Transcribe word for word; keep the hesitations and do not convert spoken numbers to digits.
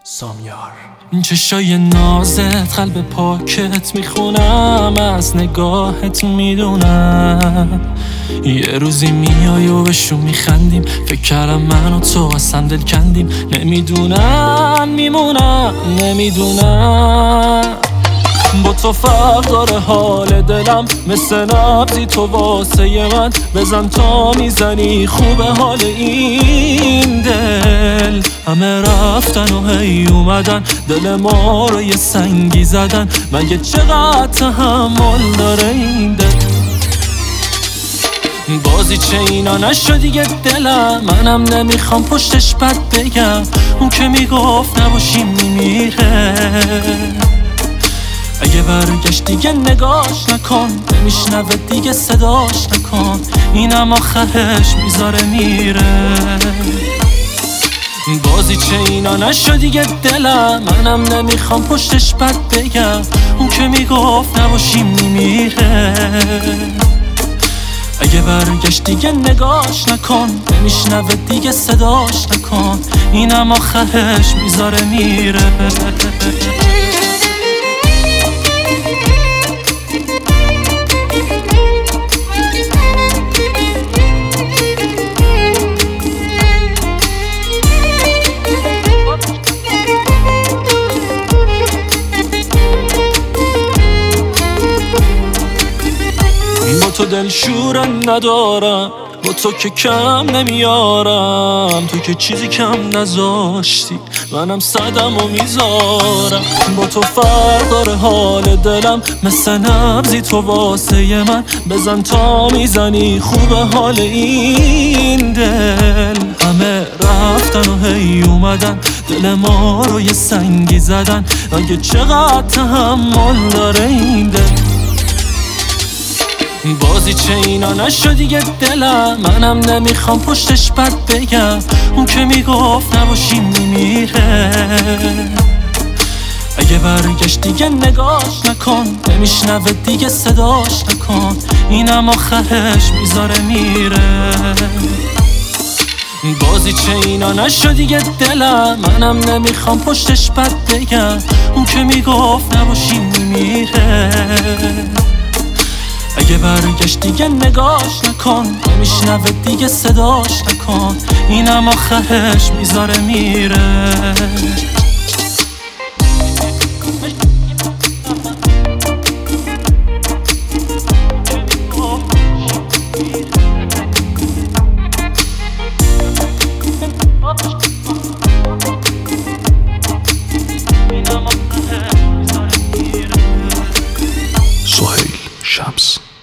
سامیار. این چشای نازت قلب پاکت میخونم، از نگاهت میدونم یه روزی میای و بهشون میخندیم. فکر کردم من و تو اصلا دل کندیم. نمیدونم میمونم نمیدونم با تو فرق داره حال دلم، مثل نبضی تو واسه من. بزن تا میزنی خوب حال این دل. همه رفتن و هی اومدن، دل ما رو یه سنگی زدن. مگه چقدر تحمل داره این دل؟ بازی چه اینا نشد دیگه دلم، منم نمیخوام پشتش بد بگم. اون که میگفت نباشیم میمیره، اگه برگشت دیگه نگاش نکن. نمیشنوه دیگه صداش نکن، اینم آخرش میذاره میره. بازی چه اینا نشد دیگه دلم، منم نمیخوام پشتش بد بگم. اون که میگفت نباشیم میمیره، اگه برگشت دیگه نگاش نکن. نمیشنوه دیگه صداش نکن، اینم آخرش میذاره میره. با تو دلشور ندارم، با تو که کم نمیارم. تو که چیزی کم نذاشتی، منم صدم و میذارم. با تو فرق داره حال دلم، مثل نبضی تو واسه من. بزن تا میزنی خوب حال این دل. همه رفتن و هی اومدن، دل ما رو یه سنگی زدن. اگه چقدر تحمل داره این دل؟ بازی چه اینا نشد دیگه دلم، منم نمیخوام پشتش بد بگم. اون که میگفت نباشیم میمیره، اگه برگشت دیگه نگاش نکن. نمیشنوه دیگه صداش نکن، اینم آخرش میذاره میره. بازی چه اینا نشد دیگه دلم، منم نمیخوام پشتش بد بگم. اون که میگفت نباشیم میمیره، اگه برگشت دیگه نگاش نکن. نمیشنوه دیگه صداش نکن، اینم آخرش میذاره میره. سهیل شمس.